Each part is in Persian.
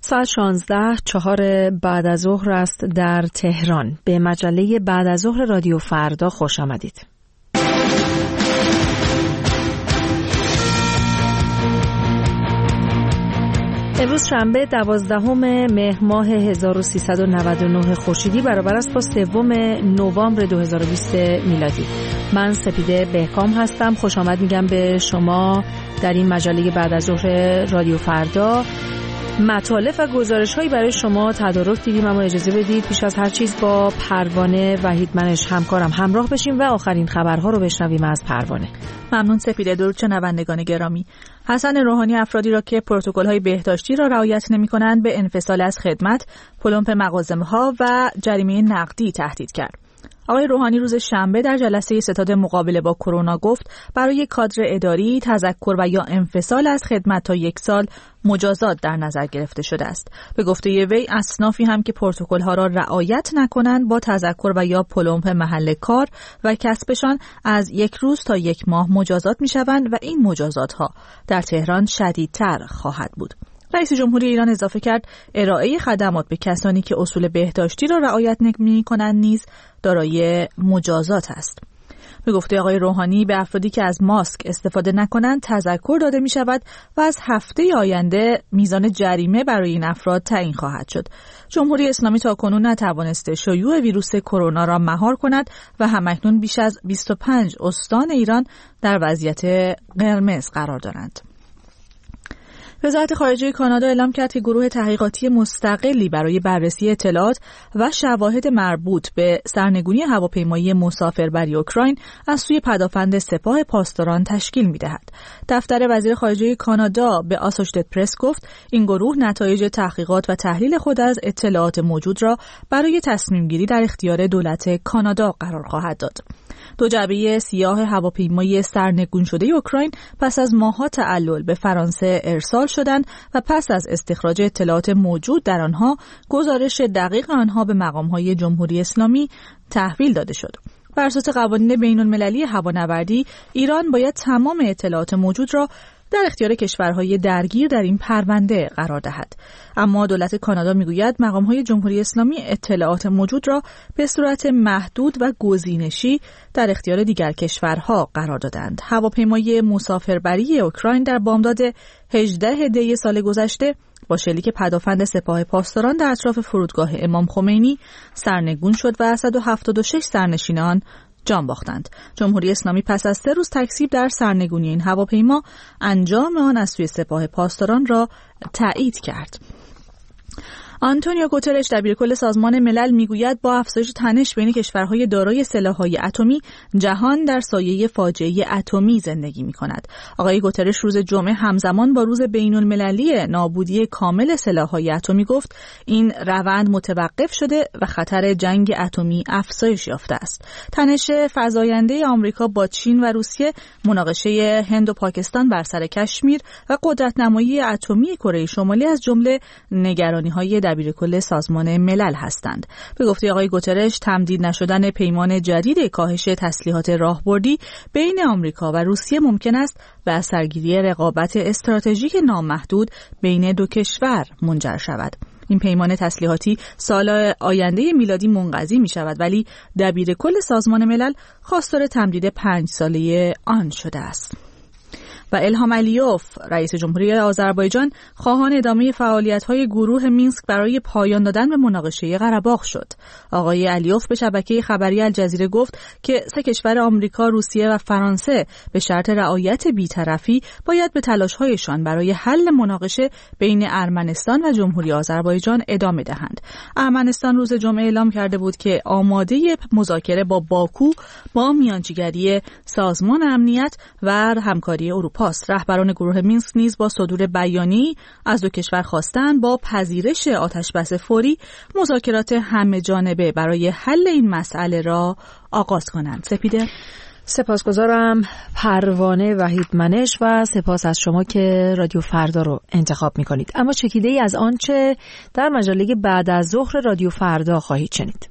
ساعت 16:04 بعد از ظهر است در تهران. به مجله بعد از ظهر رادیو فردا خوش آمدید. امروز شنبه 12 مهر ماه 1399 خورشیدی برابر است با 3 نوامبر 2020 میلادی. من سپیده بهکام هستم. خوش آمد میگم به شما در این مجله بعد از ظهر رادیو فردا. مطالب و گزارش‌هایی برای شما تدارک دیدیم، اما اجازه بدید پیش از هر چیز با پروانه وحیدمنش همکارم همراه بشیم و آخرین خبرها رو بشنویم از پروانه. ممنون سپیده. درود شنوندگان گرامی. حسن روحانی افرادی را که پروتکل‌های بهداشتی را رعایت نمی‌کنند به انفصال از خدمت، پلمپ مغازه‌ها و جریمه نقدی تهدید کرد. آقای روحانی روز شنبه در جلسه ستاد مقابله با کرونا گفت برای کادر اداری تذکر و یا انفصال از خدمت تا 1 سال مجازات در نظر گرفته شده است. به گفته وی اصنافی هم که پروتکل‌ها را رعایت نکنند با تذکر و یا پلمپ محل کار و کسبشان از 1 روز تا 1 ماه مجازات می‌شوند و این مجازات‌ها در تهران شدیدتر خواهد بود. رئیس جمهوری ایران اضافه کرد ارائه خدمات به کسانی که اصول بهداشتی را رعایت نمی‌کنند نیز دارای مجازات است. به گفته آقای روحانی به افرادی که از ماسک استفاده نکنند تذکر داده می شود و از هفته آینده میزان جریمه برای این افراد تعیین خواهد شد. جمهوری اسلامی تاکنون نتوانسته شیوع ویروس کرونا را مهار کند و همکنون بیش از 25 استان ایران در وضعیت قرمز قرار دارند. وزارت خارجه کانادا اعلام کرد که گروه تحقیقاتی مستقلی برای بررسی اطلاعات و شواهد مربوط به سرنگونی هواپیمایی مسافربری اوکراین از سوی پدافند سپاه پاسداران تشکیل می‌دهد. دفتر وزیر خارجه کانادا به آسوشیتد پرس گفت این گروه نتایج تحقیقات و تحلیل خود از اطلاعات موجود را برای تصمیم‌گیری در اختیار دولت کانادا قرار خواهد داد. 2 جعبه سیاه هواپیمای سرنگون شده اوکراین پس از ماه‌ها تعلل به فرانسه ارسال شدند و پس از استخراج اطلاعات موجود در آنها گزارش دقیق آنها به مقام‌های جمهوری اسلامی تحویل داده شد. بر اساس قوانین بین‌المللی هوانوردی ایران باید تمام اطلاعات موجود را در اختیار کشورهای درگیر در این پرونده قرار دهد. اما دولت کانادا میگوید مقام‌های جمهوری اسلامی اطلاعات موجود را به صورت محدود و گزینشی در اختیار دیگر کشورها قرار دادند. هواپیمای مسافربری اوکراین در بامداد 18 دی سال گذشته با شلیک پدافند سپاه پاسداران در اطراف فرودگاه امام خمینی سرنگون شد و 176 سرنشین آن جان باختند. جمهوری اسلامی پس از 3 روز تکذیب در سرنگونی این هواپیما انجام آن از سوی سپاه پاسداران را تایید کرد. آنتونیو گوترش دبیرکل سازمان ملل میگوید با افزایش تنش بین کشورهای دارای سلاح‌های اتمی جهان در سایه فاجعه اتمی زندگی می‌کند. آقای گوترش روز جمعه همزمان با روز بین‌المللی نابودی کامل سلاح‌های اتمی گفت این روند متوقف شده و خطر جنگ اتمی افزایش یافته است. تنش فزاینده آمریکا با چین و روسیه، مناقشه هند و پاکستان بر سر کشمیر و قدرت‌نمایی اتمی کره شمالی از جمله نگرانی‌های دبیرکل سازمان ملل هستند. به گفته آقای گوترش تمدید نشدن پیمان جدید کاهش تسلیحات راهبردی بین آمریکا و روسیه ممکن است به اثرگیری رقابت استراتژیک نامحدود بین 2 کشور منجر شود. این پیمان تسلیحاتی سال آینده میلادی منقضی می شود، ولی دبیرکل سازمان ملل خواستار تمدید 5 ساله آن شده است. و الهام علیوف رئیس جمهوری آذربایجان خواهان ادامه فعالیت‌های گروه مینسک برای پایان دادن به مناقشه قره‌باغ شد. آقای علیوف به شبکه خبری الجزیره گفت که 3 کشور آمریکا، روسیه و فرانسه به شرط رعایت بی‌طرفی باید به تلاش‌هایشان برای حل مناقشه بین ارمنستان و جمهوری آذربایجان ادامه دهند. ارمنستان روز جمعه اعلام کرده بود که آماده مذاکره با باکو با میانجیگری سازمان امنیت و همکاری اروپا است. رهبران گروه مینسک نیز با صدور بیانیه‌ای از 2 کشور خواستند با پذیرش آتشبس فوری مذاکرات همه‌جانبه برای حل این مسئله را آغاز کنند. سپیده، سپاسگزارم پروانه وحیدمنش و سپاس از شما که رادیو فردا رو انتخاب می‌کنید. اما چکیده‌ای از آنچه در مجله بعد از ظهر رادیو فردا خواهید شنید.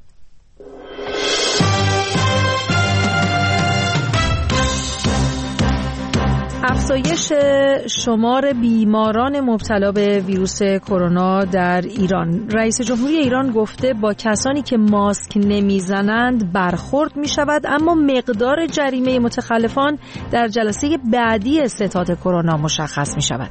افزایش شمار بیماران مبتلا به ویروس کرونا در ایران. رئیس جمهوری ایران گفته با کسانی که ماسک نمیزنند برخورد می شود، اما مقدار جریمه متخلفان در جلسه بعدی ستاد کرونا مشخص می شود.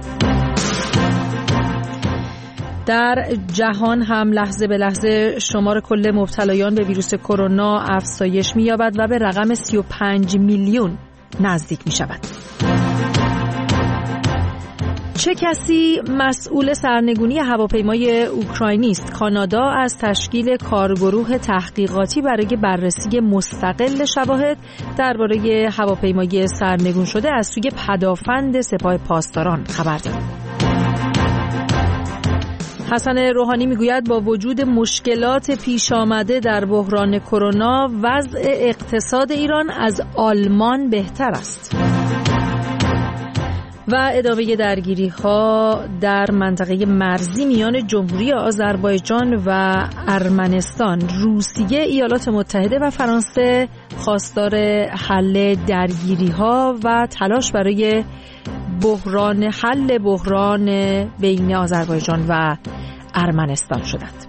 در جهان هم لحظه به لحظه شمار کل مبتلایان به ویروس کرونا افزایش می یابد و به رقم 35 میلیون نزدیک می شود. چه کسی مسئول سرنگونی هواپیمای اوکراینی است؟ کانادا از تشکیل کارگروه تحقیقاتی برای بررسی مستقل شواهد درباره هواپیمای سرنگون شده از سوی پدافند سپاه پاسداران خبر داد. حسن روحانی میگوید با وجود مشکلات پیش آمده در بحران کرونا، وضع اقتصاد ایران از آلمان بهتر است. و ادامه درگیری‌ها در منطقه مرزی میان جمهوری آذربایجان و ارمنستان. روسیه، ایالات متحده و فرانسه خواستار حل درگیری‌ها و تلاش برای حل بحران بین آذربایجان و ارمنستان شدند.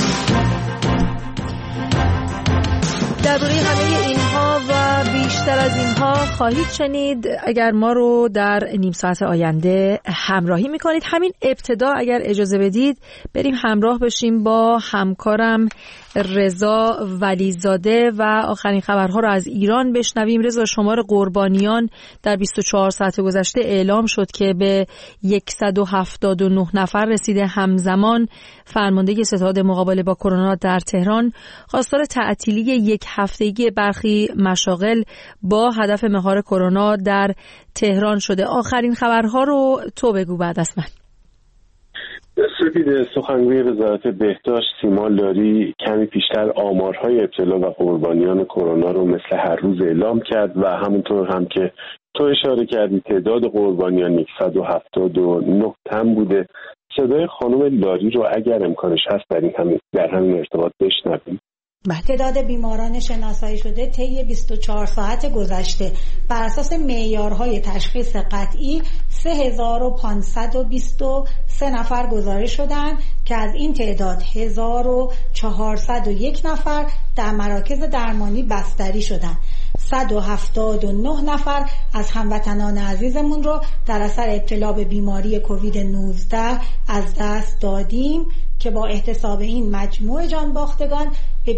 درباره همه اینها و بیشتر از اینها خواهید شنید اگر ما رو در نیم ساعت آینده همراهی میکنید. همین ابتدا اگر اجازه بدید بریم همراه بشیم با همکارم رضا ولیزاده و آخرین خبرها رو از ایران بشنویم. رضا، شمار قربانیان در 24 ساعت گذشته اعلام شد که به 179 نفر رسیده. همزمان فرمانده ستاد مقابله با کرونا در تهران خواستار تعطیلی یک هفتگی برخی مشاغل با هدف مهار کرونا در تهران شده. آخرین خبرها رو تو بگو بعد از من. سپید، سخنگوی وزارت بهداشت سیما لاری کمی پیشتر آمارهای ابتلا و قربانیان کرونا رو مثل هر روز اعلام کرد و همونطور هم که تو اشاره کردی تعداد قربانیان 179 تن بوده. صدای خانم لاری رو اگر امکانش هست در همین ارتباط بشنویم. تعداد بیماران شناسایی شده طی 24 ساعت گذشته بر اساس معیارهای تشخیص قطعی 3523 نفر گزارش شدند که از این تعداد 1401 نفر در مراکز درمانی بستری شدند. 179 نفر از هموطنان عزیزمون رو در اثر ابتلا به بیماری کووید 19 از دست دادیم که با احتساب این مجموع جان باختگان به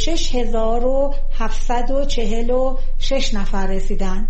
26746 نفر رسیدند.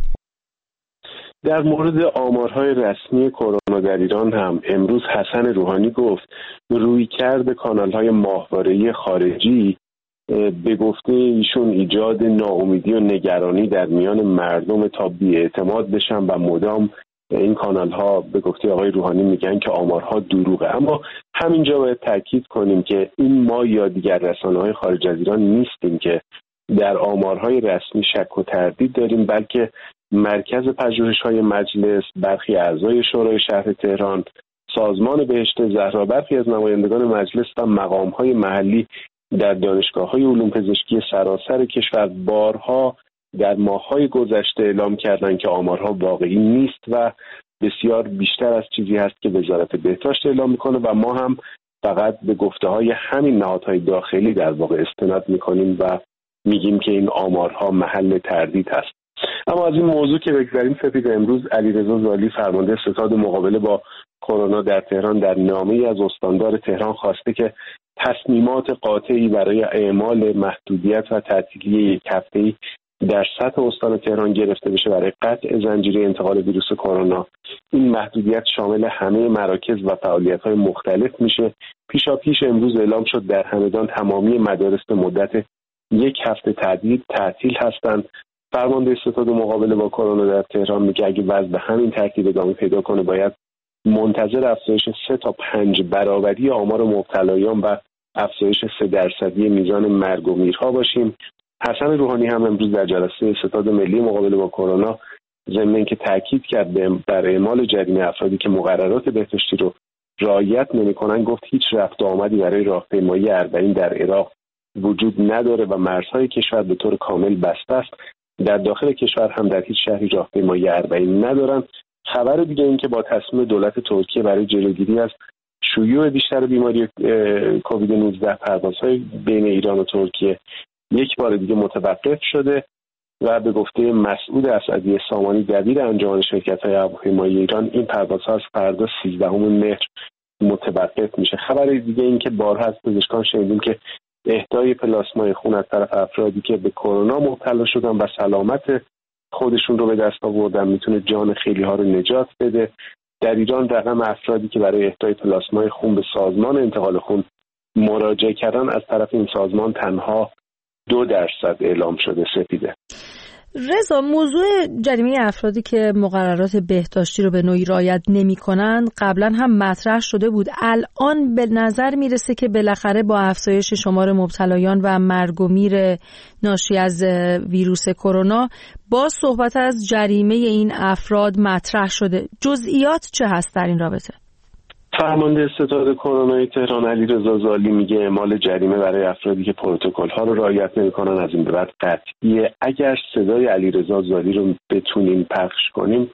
در مورد آمارهای رسمی کرونا در ایران هم امروز حسن روحانی گفت رویکرد کانال‌های ماهواره‌ای خارجی به گفته ایشون ایجاد ناامیدی و نگرانی در میان مردم تا بی‌اعتماد بشن و مدام این کانال ها به گفته آقای روحانی میگن که آمارها دروغه. اما همینجا باید تاکید کنیم که این ما یا دیگر رسانه‌های خارج از ایران نیستیم که در آمارهای رسمی شک و تردید داریم، بلکه مرکز پژوهش‌های مجلس، برخی اعضای شورای شهر تهران، سازمان بهشت زهرا، برخی از نمایندگان مجلس و مقام‌های محلی در دانشگاه‌های علوم پزشکی سراسر کشور بارها در ماه‌های گذشته اعلام کردند که آمارها واقعی نیست و بسیار بیشتر از چیزی هست که وزارت بهداشت اعلام میکنه و ما هم فقط به گفته‌های همین نهادهای داخلی در واقع استناد میکنیم و میگیم که این آمارها محل تردید هست. اما از این موضوع که بگذاریم، سپید، امروز علیرضا زالی فرمانده ستاد مقابله با کرونا در تهران در نامه‌ای از استاندار تهران خواسته که تصمیمات قاطعی برای اعمال محدودیت و تعطیلی یک هفته‌ای در سطح استان تهران گرفته بشه برای قطع زنجیره انتقال ویروس کرونا. این محدودیت شامل همه مراکز و فعالیت‌های مختلف میشه. پیشاپیش امروز اعلام شد در همدان تمامی مدارس به مدت یک هفته تعطیل هستند. فرمانده ستاد مقابله با کرونا در تهران میگه اگه وضع به همین ترتیب ادامه پیدا کنه باید منتظر افزایش 3 تا 5 برابری آمار مبتلایان و افزایش 3% میزان مرگ و میرها باشیم. حسن روحانی هم امروز در جلسه ستاد ملی مقابله با کرونا ضمن اینکه تاکید کرد بر اعمال جریمه افرادی که مقررات بهداشتی رو رعایت نمی‌کنن، گفت هیچ رفت و آمدی برای راهپیمایی اربعین در عراق وجود نداره و مرزهای کشور به طور کامل بسته است. در داخل کشور هم در هیچ شهری راهپیمایی اربعین ندارن. خبر دیگه این که با تصمیم دولت ترکیه برای جلوگیری از شیوع بیشتر بیماری کووید 19 پروازهای بین ایران و ترکیه یک بار دیگه متوقف شده و به گفته مسعود اسعدی سامانی دبیر انجمن شرکت‌های هواپیمایی ایران این پروازها از فردا 13 مهر متوقف میشه. خبر دیگه این که بارها از پزشکان شنیدیم که اهدای پلاسمای خون از طرف افرادی که به کرونا مبتلا شدن و سلامت خودشون رو به دست آوردن میتونه جان خیلی ها رو نجات بده. در ایران رقم افرادی که برای اهدای پلاسمای خون به سازمان انتقال خون مراجعه کردن از طرف این سازمان تنها 2% اعلام شده. سپیده. رضا، موضوع جریمه افرادی که مقررات بهداشتی رو به نوعی رعایت نمی‌کنند قبلا هم مطرح شده بود. الان به نظر میرسه که بالاخره با افزایش شمار مبتلایان و مرگ و میر ناشی از ویروس کرونا با صحبت از جریمه این افراد مطرح شده. جزئیات چه هست در این رابطه؟ فرمانده ستاد کرونای تهران علیرضا زالی میگه اعمال جریمه برای افرادی که پروتکل‌ها رو رعایت نمی‌کنن از این به بعد قطعیه. اگر صدای علیرضا زالی رو بتونیم پخش کنیم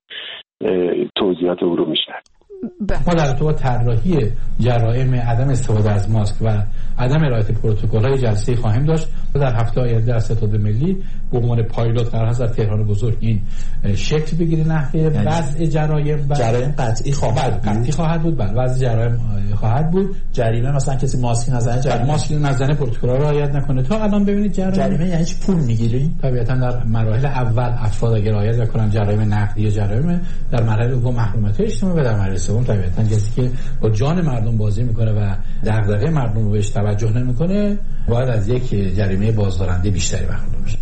توضیحات او رو میشنویم. ما در ارتباط طراحی جرائم عدم استفاده از ماسک و عدم رعایت پروتکل‌های جلسه خواهیم داشت و در هفته آینده در ستاد ملی به عنوان پایلوت قرار است در تهران بزرگ این شکل بگیره. نحوه وضع جرایم قطعی خواهد بود. بله، وضع جرایم خواهد بود. جریمه مثلا کسی ماسک نزنه، ماسک نزنه، پروتکل‌ها رو رعایت نکنه. تا الان ببینید جریمه یعنی چی؟ پول میگیریم. طبیعتاً در مراحل اول افراد اگر رعایت نکنن جرایم نقدی یا جرایم، در مرحله دوم محرومیت اجتماعی و در مرحله سوم طبیعتاً کسی که با جان مردم بازی میکنه و دغدغه مردم رو بهش توجه نمیکنه باید از یک جریمه بازدارنده بیشتری برخوردار بشه.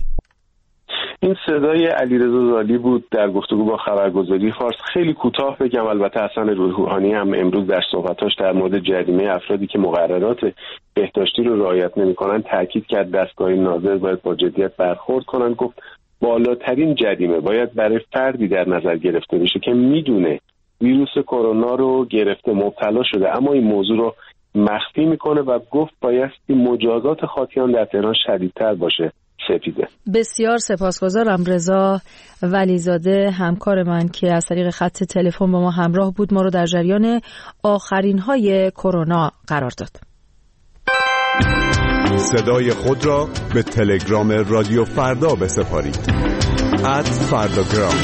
این صدای علیرضا زالی بود در گفتگو با خبرگزاری فارس. خیلی کوتاه بگم، البته حسن روحانی هم امروز در صحبتاش در مورد جریمه افرادی که مقررات بهداشتی رو رعایت نمیکنن تاکید کرد دستگاه ناظر باید با جدیت برخورد کنن. گفت بالاترین جریمه باید برای فردی در نظر گرفته بشه که میدونه ویروس کرونا رو گرفته، مبتلا شده، اما این موضوع رو مخفی میکنه و گفت بایستی مجازات خاطیان در تهران شدیدتر باشه. سپیده. بسیار سپاسگزارم رضا ولیزاده همکار من که از طریق خط تلفن با ما همراه بود، ما رو در جریان آخرین های کرونا قرار داد. صدای خود را به تلگرام رادیو فردا بسپارید. @فرداگرام.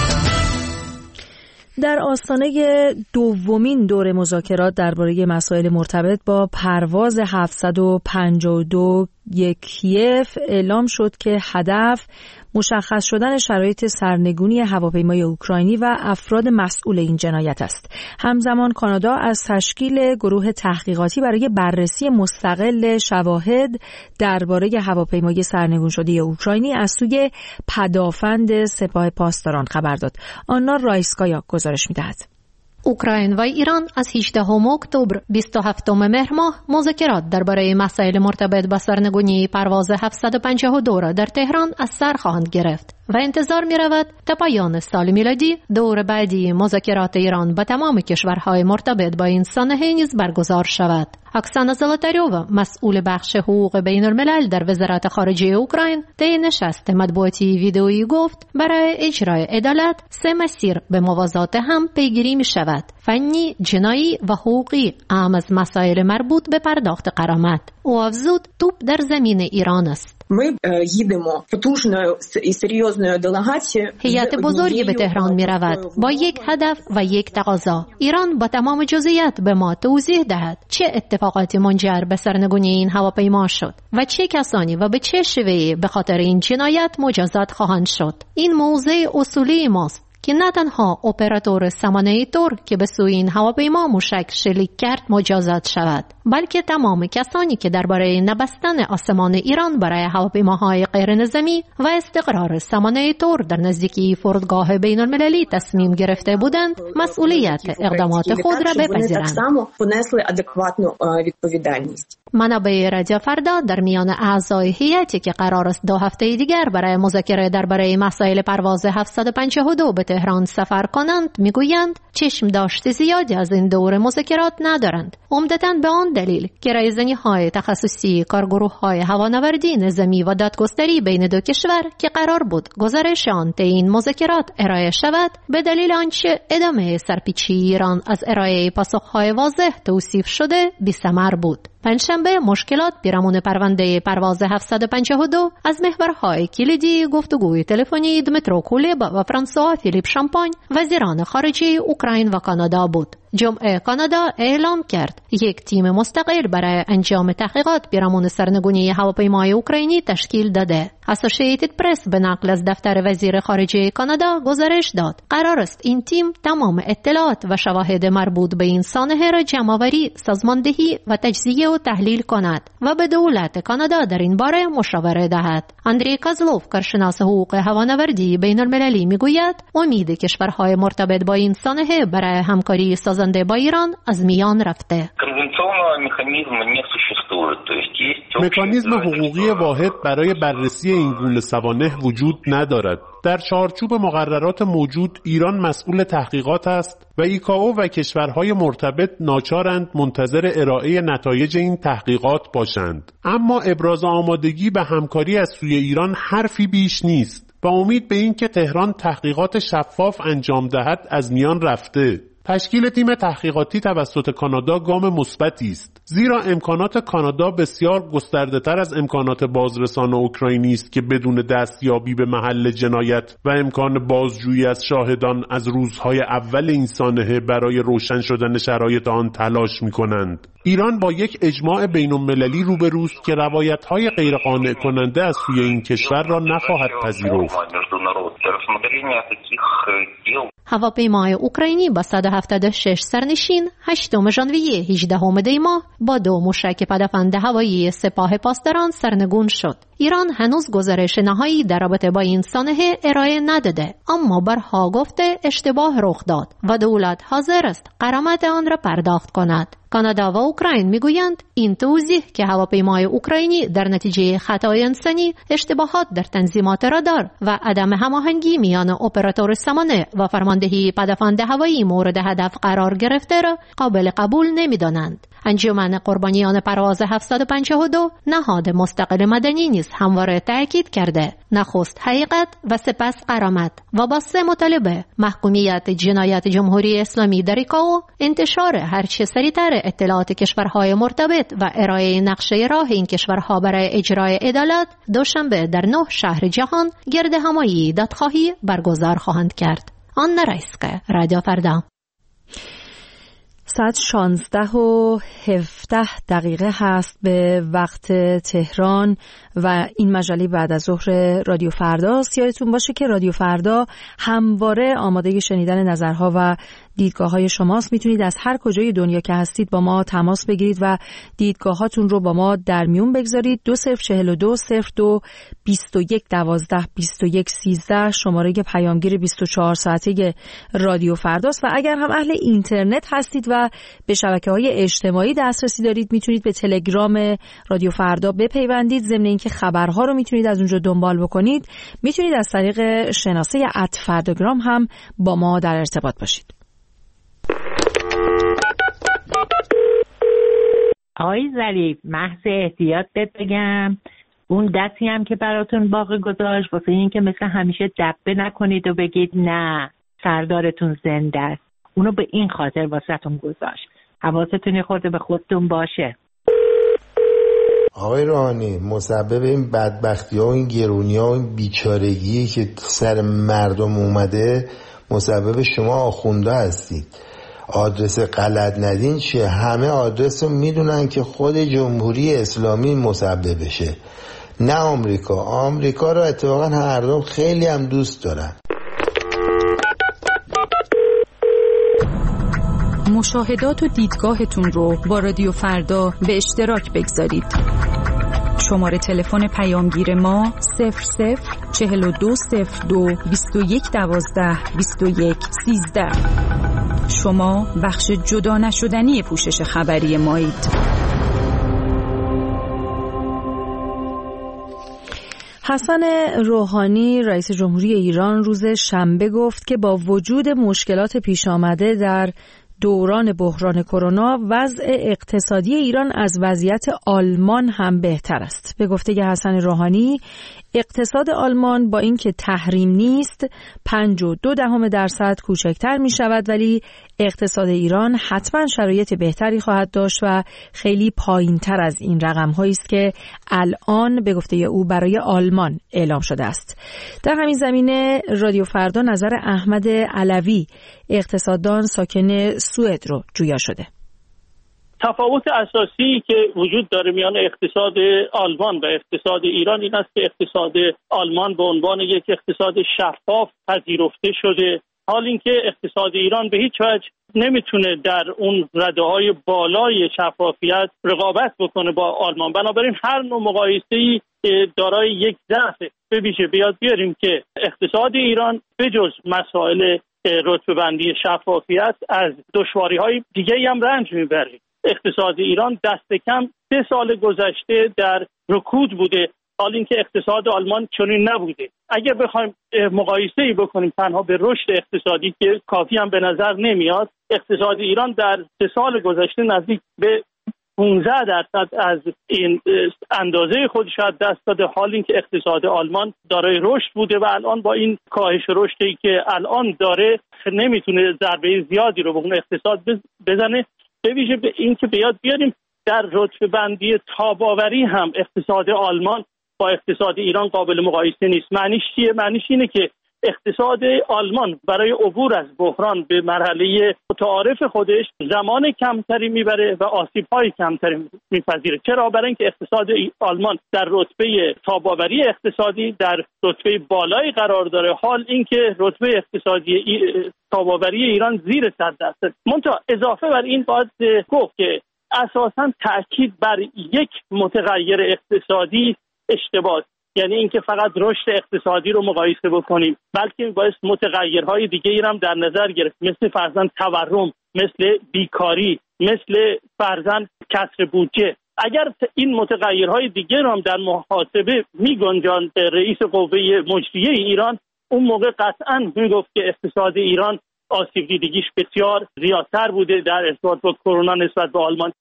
در آستانه دومین دور مذاکرات درباره مسائل مرتبط با پرواز 752 کیف اعلام شد که هدف مشخص شدن شرایط سرنگونی هواپیمای اوکراینی و افراد مسئول این جنایت است. همزمان کانادا از تشکیل گروه تحقیقاتی برای بررسی مستقل شواهد درباره هواپیمای سرنگون شده اوکراینی از سوی پدافند سپاه پاسداران خبر داد. آنا رایسکایا گزارش می‌دهد. اوکراین و ایران از 18 اکتبر 27 مهر ماه مذاکرات درباره مسائل مرتبط با سرنگونی پرواز 752 را در تهران از سر خواهند گرفت و انتظار می رود تا پایان سال میلادی دور بعدی مذاکرات ایران با تمام کشورهای مرتبط با این سانحه نیز برگزار شود. اکسانا زلاتاریووا مسئول بخش حقوق بین الملل در وزارت خارجه اوکراین طی نشست مطبوعاتی ویدئویی گفت برای اجرای عدالت 3 مسیر به موازات هم پیگیری می شود: فنی، جنایی و حقوقی، اهم از مسائل مربوط به پرداخت غرامت. او افزود توپ در زمین ایران است. هیئت بزرگی به تهران می رود با یک هدف و یک تقاضا: ایران با تمام جزئیات به ما توضیح دهد چه اتفاقاتی منجر به سرنگونی این هواپیما شد و چه کسانی و به چه شیوهی به خاطر این جنایت مجازات خواهند شد. این موضوع اصولی ماست که نه تنها اپراتور سامانه تور که به سوی این هواپیما موشک شلیک کرد مجازات شود، بلکه تمام کسانی که درباره نبستن آسمان ایران برای هواپیماهای غیر نظامی و استقرار سامانه تور در نزدیکی فرودگاه بین المللی تصمیم گرفته بودند مسئولیت اقدامات خود را بپذیرند. منابع رادیو فردا در میان اعضای هیئتی که قرار است 2 هفته دیگر برای مذاکره درباره مسائل پرواز 752 به تهران سفر کنند میگویند چشم داشت زیادی از این دور مذاکرات ندارند. عمدتاً به آن دلیل که رایزنی‌های تخصصی کارگروه‌های هوانوردی نظامی و دادگستری بین دو کشور که قرار بود گزارش آن طی این مذاکرات ارائه شود، به دلیل آنچه ادامه سرپیچی ایران از ارائه پاسخ‌های واضح توصیف شده بی‌ثمر بود. پنجشنبه مشکلات پیرامون پرونده پرواز 752 از محورهای کلیدی گفتگوی تلفنی دمیترو کولب و فرانسوا فیلیپ شامپان وزیران خارجه اوکراین و کانادا بود. جمعه کانادا اعلام کرد یک تیم مستقل برای انجام تحقیقات پیرامون سرنگونی هواپیمای اوکراینی تشکیل داده. اسوسییتد پرس به نقل از دفتر وزیر خارجه کانادا گزارش داد قرار است این تیم تمام اطلاعات و شواهد مربوط به این سانحه را جمع‌آوری، سازماندهی و تجزیه و تحلیل کند و به دولت کانادا در این باره مشاوره دهد. اندری کازلوف، کارشناس حقوق هوانوردی بین المللی، میگوید امید کشورهای مرتبط با این سانحه برای همکاری سازنده با ایران از میان رفته. مکانیزم حقوقی واحد برای بررسی این گونه سوانح وجود ندارد. در چارچوب مقررات موجود ایران مسئول تحقیقات است و ایکائو و کشورهای مرتبط ناچارند منتظر ارائه نتایج این تحقیقات باشند. اما ابراز آمادگی به همکاری از سوی ایران حرفی بیش نیست و امید به این که تهران تحقیقات شفاف انجام دهد از میان رفته. تشکیل تیم تحقیقاتی توسط کانادا گام مثبتی است، زیرا امکانات کانادا بسیار گسترده‌تر از امکانات بازرسان اوکراینی است که بدون دستیابی به محل جنایت و امکان بازجویی از شاهدان از روزهای اول این سانحه برای روشن شدن شرایط آن تلاش می‌کنند. ایران با یک اجماع بین‌المللی روبروست که روایت‌های غیرقانع کننده از سوی این کشور را نخواهد پذیرفت. هواپیمای اوکراینی با 176 سرنشین 8 ژانویه 18 دی ماه با 2 موشک پدافند هوایی سپاه پاسداران سرنگون شد. ایران هنوز گزارش نهایی در رابطه با این سانحه ارائه نداده، اما برها گفته اشتباه رخ داد و دولت حاضر است غرامت آن را پرداخت کند. کانادا و اوکراین میگویند این توضیح که هواپیمای اوکراینی در نتیجه خطای انسانی، اشتباهات در تنظیمات رادار و عدم هماهنگی میان اپراتور سامانه و فرماندهی پدافند هوایی مورد هدف قرار گرفته را قابل قبول نمیدانند. انجمن قربانیان پرواز 752 نهاد مستقل مدنی نیز همواره تاکید کرده نخست حقیقت و سپس غرامت و با 3 مطالبه: محکومیت جنایت جمهوری اسلامی در ایکائو، انتشار هرچه سریعتر اطلاعات کشورهای مرتبط و ارائه نقشه راه این کشورها برای اجرای عدالت، دوشنبه در 9 شهر جهان گردهمایی دادخواهی برگزار خواهند کرد. آنا رایسکه، رادیو فردا. ساعت 16:17 هست به وقت تهران و این مجله بعد از ظهر رادیو فرداست. یادتون باشه که رادیو فردا همواره آماده شنیدن نظرها و دیدگاه‌های شماست. میتونید از هر کجای دنیا که هستید با ما تماس بگیرید و دیدگاهاتون رو با ما در میون بگذارید. 2042 02 21 12 21 13 شماره پیامگیر 24 ساعته رادیو فرداست و اگر هم اهل اینترنت هستید و به شبکه‌های اجتماعی دسترسی دارید میتونید به تلگرام رادیو فردا بپیوندید. ضمن اینکه خبرها رو میتونید از اونجا دنبال بکنید، میتونید از طریق شناسه @فرداگرام هم با ما در ارتباط باشید. آقای ظریف، محض احتیاط بگم اون دستی هم که براتون باقی گذاشت واسه این که مثل همیشه دبه نکنید و بگید نه سردارتون زنده است، اونو به این خاطر واسهتون گذاشت. حواستون خورده به خودتون باشه. آقای روحانی، مسبب این بدبختی ها و این گرونی ها و این بیچارگی که سر مردم اومده مسبب شما آخونده هستید. آدرس غلط ندین چیه؟ همه آدرس رو میدونن که خود جمهوری اسلامی مسببشه، نه آمریکا. آمریکا رو اتفاقا هر دو خیلی هم دوست دارن. مشاهدات و دیدگاهتون رو با رادیو فردا به اشتراک بگذارید. شماره تلفن پیامگیر ما 004202 21 12 21 13. شما بخش جدا نشدنی پوشش خبری مایید. حسن روحانی رئیس جمهوری ایران روز شنبه گفت که با وجود مشکلات پیش آمده در دوران بحران کرونا وضع اقتصادی ایران از وضعیت آلمان هم بهتر است. به گفته حسن روحانی، اقتصاد آلمان با اینکه تحریم نیست 5.2% کوچکتر می شود، ولی اقتصاد ایران حتما شرایط بهتری خواهد داشت و خیلی پایین تر از این رقم هایی است که الان به گفته او برای آلمان اعلام شده است. در همین زمینه رادیو فردا نظر احمد علوی، اقتصاددان ساکن سوئد رو جویا شده. تفاوت اساسی که وجود داره میان اقتصاد آلمان و اقتصاد ایران این است که اقتصاد آلمان به عنوان یک اقتصاد شفاف پذیرفته شده، حال اینکه اقتصاد ایران به هیچ وجه نمیتونه در اون رده‌های بالای شفافیت رقابت بکنه با آلمان. بنابراین هر نوع مقایسه‌ای دارای یک ضعف. به ویژه بیاد بیاریم که اقتصاد ایران بجز مسائل رتبه‌بندی شفافیت از دشواری‌های دیگه‌ای هم رنج میبره. اقتصاد ایران دست کم 3 سال گذشته در رکود بوده، حال اینکه اقتصاد آلمان چنین نبوده. اگر بخوایم مقایسه‌ای بکنیم تنها به رشد اقتصادی که کافی هم به نظر نمیاد، اقتصاد ایران در 3 سال گذشته نزدیک به 15% از این اندازه خودش از دست داده، حال اینکه اقتصاد آلمان دارای رشد بوده و الان با این کاهش رشدی که الان داره نمیتونه ضربه زیادی رو به اون اقتصاد بزنه. به ویژه به این که بیاد بیاریم در رتبه بندی تاباوری هم اقتصاد آلمان با اقتصاد ایران قابل مقایسه نیست. معنیش چیه؟ معنیش اینه که اقتصاد آلمان برای عبور از بحران به مرحله متعارف خودش زمان کمتری میبره و آسیب‌های کمتری میپذیره. چرا؟ برای اینکه اقتصاد آلمان در رتبه تاباوری اقتصادی در رتبه بالایی قرار داره، حال اینکه رتبه اقتصادی تاباوری ایران زیر 100%. منتها اضافه بر این باید گفت که اساساً تأکید بر یک متغیر اقتصادی اشتباه، یعنی اینکه فقط رشد اقتصادی رو مقایسه بکنیم، بلکه باید متغیرهای دیگه هم در نظر گرفت، مثل فرضاً تورم، مثل بیکاری، مثل فرضاً کسر بودجه. اگر این متغیرهای دیگه رو هم در محاسبه میگنجاند رئیس قوه مجریه ایران، اون موقع قطعاً میگفت که اقتصاد ایران آسیب دیدگیش بسیار زیادتر بوده در ارتباط با کرونا نسبت به آلمان.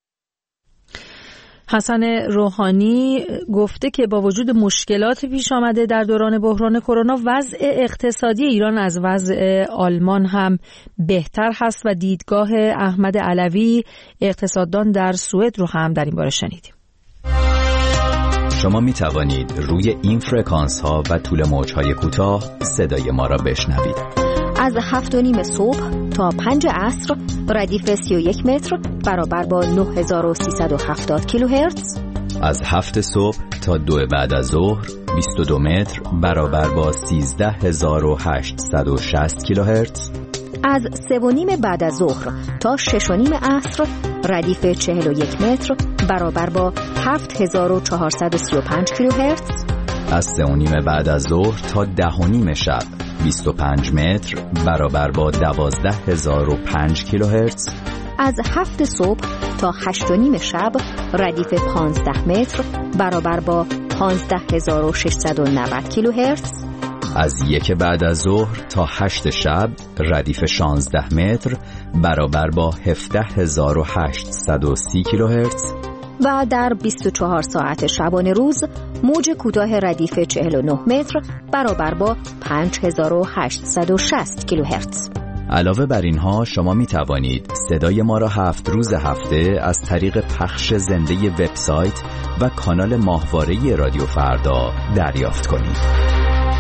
حسن روحانی گفته که با وجود مشکلات پیش آمده در دوران بحران کرونا، وضع اقتصادی ایران از وضع آلمان هم بهتر هست و دیدگاه احمد علوی، اقتصاددان در سوئد رو هم در این باره شنیدیم. شما می توانید روی این فرکانس ها و طول موج های کوتاه صدای ما را بشنوید. از 7:30 صبح تا 5 عصر ردیف 31 متر برابر با 9370 کیلوهرتز. از 7 صبح تا 2 بعد از ظهر 22 متر برابر با 13860 کیلوهرتز. از 3:30 بعد از ظهر تا 6:30 عصر ردیف 41 متر برابر با 7435 کیلوهرتز. از 3:30 بعد از ظهر تا 10:30 شب 25 متر برابر با 12005 کیلوهرتز. از 7 صبح تا 8:30 شب ردیف 15 متر برابر با 15690 کیلوهرتز. از 1 بعد از ظهر تا 8 شب ردیف 16 متر برابر با 17830 کیلوهرتز. و در 24 ساعت شبانه روز موج کوتاه ردیف 49 متر برابر با 5860 کیلوهرتز. علاوه بر اینها شما می توانید صدای ما را 7 روز هفته از طریق پخش زنده وبسایت و کانال ماهواره رادیو فردا دریافت کنید.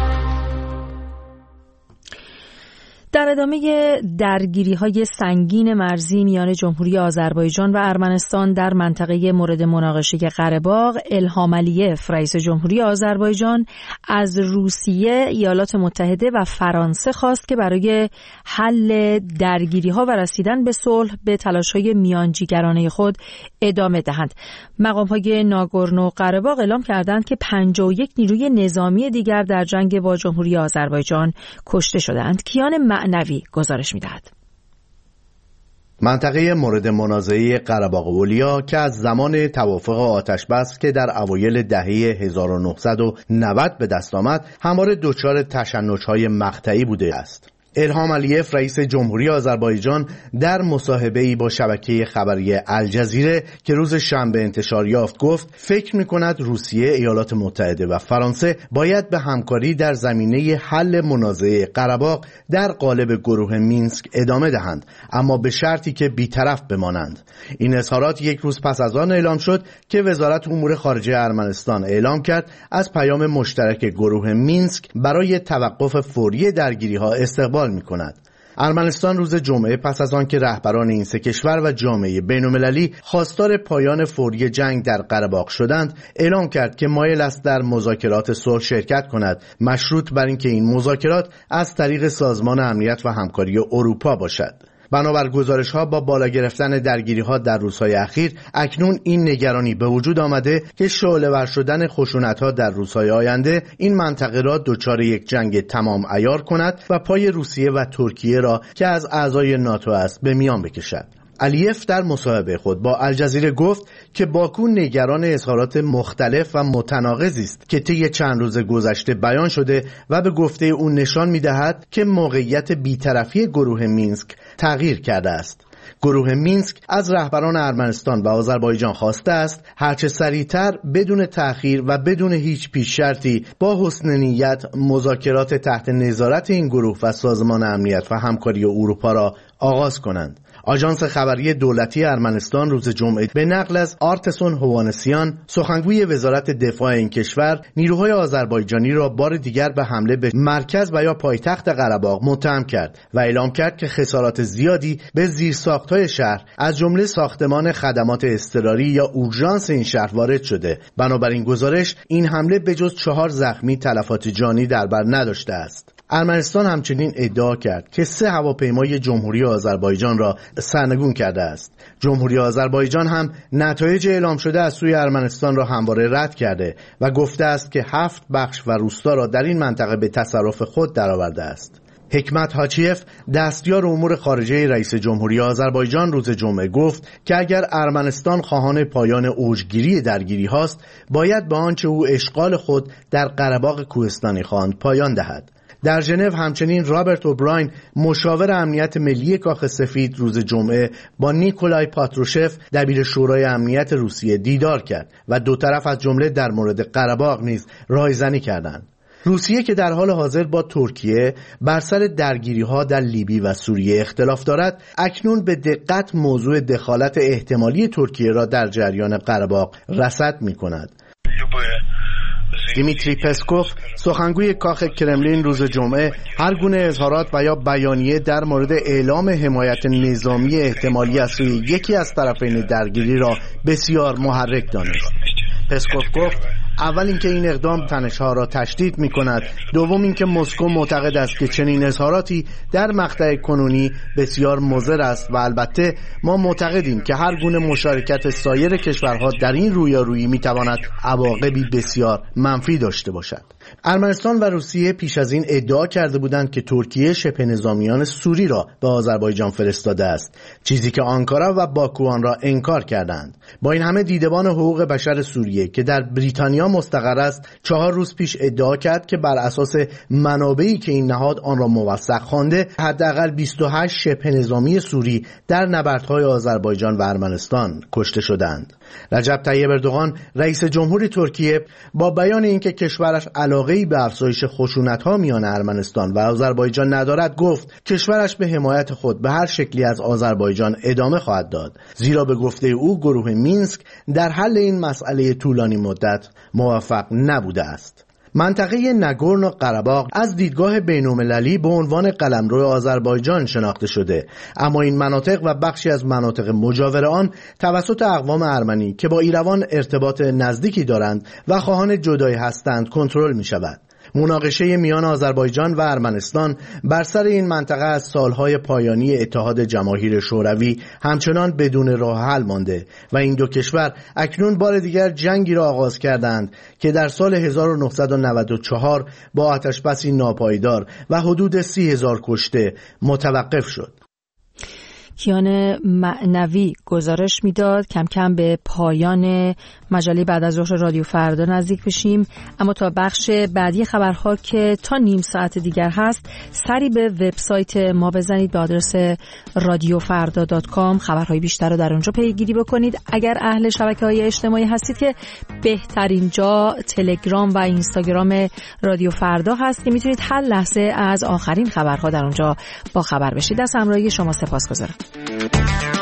در ادامه درگیری‌های سنگین مرزی میان جمهوری آذربایجان و ارمنستان در منطقه مورد مناقشه قره‌باغ، الهام علیف رئیس جمهوری آذربایجان از روسیه، ایالات متحده و فرانسه خواست که برای حل درگیری‌ها و رسیدن به صلح به تلاش‌های میانجیگرانه خود ادامه دهند. مقام‌های ناگورنو قره‌باغ اعلام کردند که 51 نیروی نظامی دیگر در جنگ با جمهوری آذربایجان کشته شدند. کیان معنوی گزارش می‌دهد. منطقه مورد منازعه قره‌باغ اولیا که از زمان توافق آتش‌بس که در اوایل دهه 1990 به دست آمد، همواره دچار تشنج‌های مقطعی بوده است. الهام علیف رئیس جمهوری آذربایجان در مصاحبه‌ای با شبکه خبری الجزیره که روز شنبه انتشار یافت گفت فکر می‌کند روسیه، ایالات متحده و فرانسه باید به همکاری در زمینه حل منازعه قره‌باغ در قالب گروه مینسک ادامه دهند، اما به شرطی که بی‌طرف بمانند. این اظهارات یک روز پس از آن اعلام شد که وزارت امور خارجه ارمنستان اعلام کرد از پیام مشترک گروه مینسک برای توقف فوری درگیری‌ها استقبال می‌کند. ارمنستان روز جمعه پس از آن که رهبران این سه کشور و جامعه بین‌المللی خواستار پایان فوری جنگ در قره‌باغ شدند، اعلام کرد که مایل است در مذاکرات صلح شرکت کند، مشروط بر اینکه این مذاکرات از طریق سازمان امنیت و همکاری اروپا باشد. بنابر گزارش‌ها با بالا گرفتن درگیری‌ها در روزهای اخیر اکنون این نگرانی به وجود آمده که شعله‌ور شدن خشونت‌ها در روزهای آینده این منطقه را دچار یک جنگ تمام عیار کند و پای روسیه و ترکیه را که از اعضای ناتو است به میان بکشد. علیف در مصاحبه خود با الجزیره گفت که باکو نگران اظهارات مختلف و متناقضی است که طی چند روز گذشته بیان شده و به گفته او نشان می‌دهد که موقعیت بی‌طرفی گروه مینسک تغییر کرده است. گروه مینسک از رهبران ارمنستان و آذربایجان خواسته است هرچه سریعتر بدون تأخیر و بدون هیچ پیش شرطی با حسن نیت مذاکرات تحت نظارت این گروه و سازمان امنیت و همکاری اروپا را آغاز کنند. آژانس خبری دولتی ارمنستان روز جمعه به نقل از آرتسون هوانسیان سخنگوی وزارت دفاع این کشور نیروهای آذربایجانی را بار دیگر به حمله به مرکز و یا پایتخت قره‌باغ متهم کرد و اعلام کرد که خسارات زیادی به زیرساخت‌های شهر از جمله ساختمان خدمات اضطراری یا اورژانس این شهر وارد شده. بنابراین گزارش این حمله به جز 4 زخمی تلفات جانی در بر نداشته است. ارمنستان همچنین ادعا کرد که 3 هواپیمای جمهوری آذربایجان را سرنگون کرده است. جمهوری آذربایجان هم نتایج اعلام شده از سوی ارمنستان را همواره رد کرده و گفته است که 7 بخش و روستا را در این منطقه به تصرف خود درآورده است. حکمت هاچیف دستیار امور خارجه رئیس جمهوری آذربایجان روز جمعه گفت که اگر ارمنستان خواهان پایان اوجگیری درگیری هاست باید به آنچه او اشغال خود در قره‌باغ کوهستانی خواند پایان دهد. در ژنو همچنین رابرت اوبراین مشاور امنیت ملی کاخ سفید روز جمعه با نیکولای پاتروشف دبیر شورای امنیت روسیه دیدار کرد و دو طرف از جمله در مورد قره‌باغ نیز رایزنی کردند. روسیه که در حال حاضر با ترکیه بر سر درگیری‌ها در لیبی و سوریه اختلاف دارد، اکنون به دقت موضوع دخالت احتمالی ترکیه را در جریان قره‌باغ رصد می‌کند. دیمیتری پسکوف سخنگوی کاخ کرملین روز جمعه هر گونه اظهارات و یا بیانیه در مورد اعلام حمایت نظامی احتمالی از سوی یکی از طرفین درگیری را بسیار محرک دانست. پسکوف گفت اول اینکه این اقدام تنش‌ها را تشدید می‌کند، دوم اینکه مسکو معتقد است که چنین اظهاراتی در مقطع کنونی بسیار مضر است و البته ما معتقدیم که هر گونه مشارکت سایر کشورها در این رویارویی می‌تواند عواقبی بسیار منفی داشته باشد. ارمنستان و روسیه پیش از این ادعا کرده بودند که ترکیه شبه نظامیان سوری را به آذربایجان فرستاده است، چیزی که آنکارا و باکو آن را انکار کردند. با این همه دیدبان حقوق بشر سوریه که در بریتانیا مستقر است 4 روز پیش ادعا کرد که بر اساس منابعی که این نهاد آن را موثق خوانده حداقل 28 شبه نظامی سوری در نبردهای آذربایجان و ارمنستان کشته شدند. رجب طیب اردوغان رئیس جمهوری ترکیه با بیان اینکه کشورش علاقه‌ای به افزایش خشونت‌ها میان ارمنستان و آذربایجان ندارد گفت کشورش به حمایت خود به هر شکلی از آذربایجان ادامه خواهد داد، زیرا به گفته او گروه مینسک در حل این مسئله طولانی مدت موفق نبوده است. منطقه ناگورنو قره‌باغ از دیدگاه بین‌المللی به عنوان قلمرو آذربایجان شناخته شده، اما این مناطق و بخشی از مناطق مجاور آن توسط اقوام ارمنی که با ایروان ارتباط نزدیکی دارند و خواهان جدایی هستند کنترل می شود. مناقشه میان آذربایجان و ارمنستان بر سر این منطقه از سالهای پایانی اتحاد جماهیر شوروی همچنان بدون راه حل مانده و این دو کشور اکنون بار دیگر جنگی را آغاز کردند که در سال 1994 با آتشبسی ناپایدار و حدود 30,000 کشته متوقف شد. کیان معنوی گزارش میداد. کم کم به پایان مجله بعد از ظهر رادیو فردا نزدیک بشیم، اما تا بخش بعدی خبرها که تا نیم ساعت دیگر هست سری به وبسایت ما بزنید به آدرس radiofrda.com. خبرهای بیشتر رو در اونجا پیگیری بکنید. اگر اهل شبکه‌های اجتماعی هستید که بهترین جا تلگرام و اینستاگرام رادیو فردا هست که میتونید هر لحظه از آخرین خبرها در اونجا با خبر بشید. از همراهی شما سپاسگزارم.